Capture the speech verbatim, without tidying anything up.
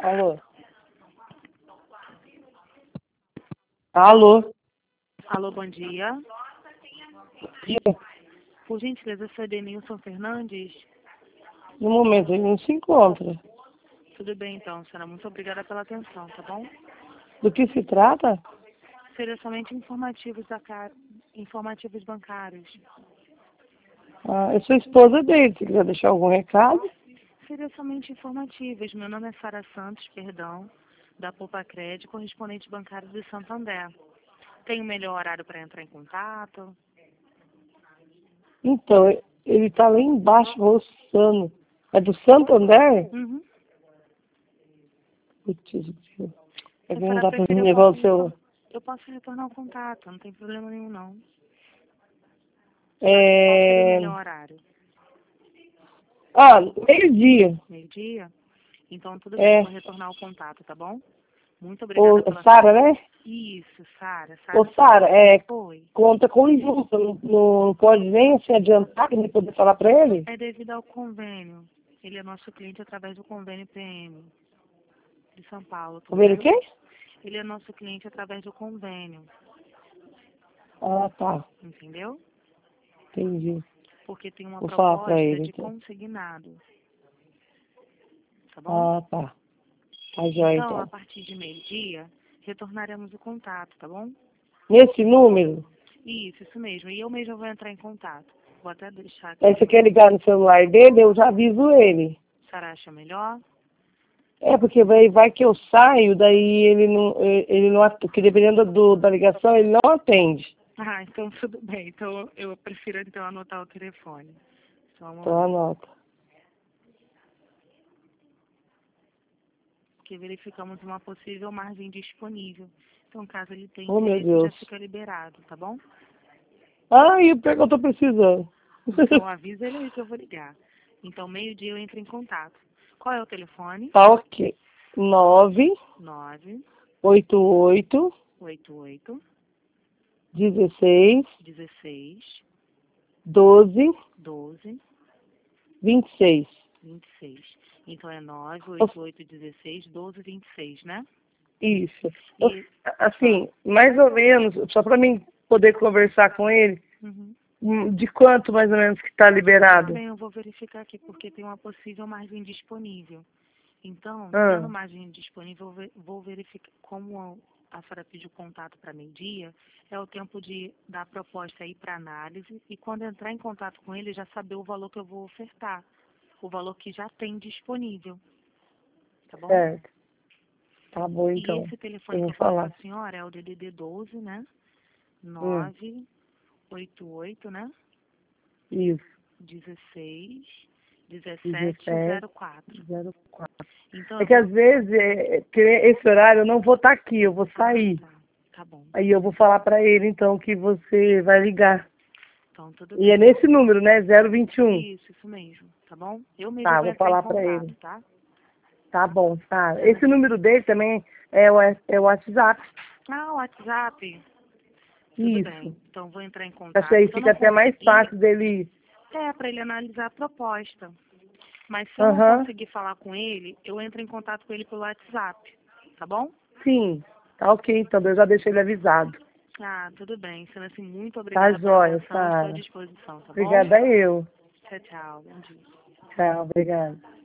Alô? Alô? Alô, bom dia. Dia. Por gentileza, sou Denilson Fernandes. No momento ele não se encontra. Tudo bem, então, senhora. Muito obrigada pela atenção, tá bom? Do que se trata? Seria somente informativos, da ca... informativos bancários. Ah, eu sou esposa dele. Se quiser deixar algum recado. Seria somente informativos. Meu nome é Sara Santos, perdão, da Poupa Crédito, correspondente bancário do Santander. Tem o melhor horário para entrar em contato? Então, ele tá lá embaixo roçando. É do Santander? Uhum. Putz, Deus. É Se que a não senhora dá pra preferir, me eu levar o posso, celular. retor... eu posso retornar o contato, não tem problema nenhum, não. Qual seria o É... melhor horário? Ah, meio-dia. Meio-dia? Então, tudo bem, eu É. vou retornar o contato, tá bom? Muito Ô, obrigada pela Sara, sua... né? Isso, Sara. Ô, Sara Sara, Santos. é Oi. conta conjunta. Não, não pode nem se adiantar pra me poder falar pra ele? É devido ao convênio. Ele é nosso cliente através do convênio P M de São Paulo, tudo Comer o bem? quê? Ele é nosso cliente através do convênio, Ah, tá. entendeu? Entendi. Porque tem uma Vou falar pra proposta ele, de então. consignado, tá bom? Ah, tá. Tá jóia, Então, a então. partir de meio-dia, retornaremos o contato, tá bom? Nesse número, Isso, isso mesmo. E eu mesma vou entrar em contato. Vou até deixar aí aqui. você quer ligar no celular dele, eu já aviso ele. A senhora acha melhor? É, porque vai, vai que eu saio, daí ele não, ele não, at- porque dependendo do, da ligação, ele não atende. Ah, então tudo bem. Então eu prefiro então anotar o telefone. Só um Então momento. anota. Porque verificamos uma possível margem disponível. Então, caso ele tenha Oh, meu interesse, já Deus. fica liberado, tá bom? Ah, e o pior que eu tô precisando. Então avisa ele aí que eu vou ligar. Então, meio-dia eu entro em contato. Qual é o telefone? Tá ok. Nove Nove oito oito oito oito dezesseis dezesseis doze doze vinte e seis. vinte e seis. Então é nove oito oito dezesseis doze vinte e seis, né? Isso. Eu- E Assim, mais ou menos, só para mim poder conversar com ele, uhum. hum, de quanto mais ou menos que está liberado? Bem, eu vou verificar aqui porque tem uma possível margem disponível. Então, tendo Ah, margem disponível, eu ve- vou verificar como a senhora pediu contato para meio-dia, é o tempo de dar a proposta aí para análise e quando entrar em contato com ele, já saber o valor que eu vou ofertar, o valor que já tem disponível, tá bom? certo. Tá bom, E então. esse Eu telefone que vou eu passo para falar. a senhora é o D D D doze, né? Hum, nove oito oito, né? isso. dezesseis dezessete dezessete zero quatro. zero quatro. Então É eu que vou... às vezes, é, que esse horário eu não vou estar aqui, eu vou Ah, sair. tá. Tá bom. Aí eu vou falar para ele, então, que você vai ligar. Então, tudo E é bem. nesse número, né? zero vinte e um. Isso, isso mesmo, tá bom? Eu mesmo Tá, vou vou entrar em falar para ele. contato, tá? Tá bom, tá. Sendo Esse assim. número dele também é o, é o WhatsApp. Ah, o WhatsApp. Tudo bem. Isso. Então, vou entrar em Acho que contato. aí Se eu fica não até mais conseguir, fácil dele. é para ele analisar a proposta. Mas se eu não Aham. conseguir falar com ele, eu entro em contato com ele pelo WhatsApp, tá bom? Sim. Tá ok, então eu já deixei ele avisado. Ah, tudo bem. Sendo assim, muito Tá obrigada pela jóia, atenção. Estou à Sara. disposição, tá bom? Obrigada eu. Tchau, tchau. Bom dia. Tchau, obrigada.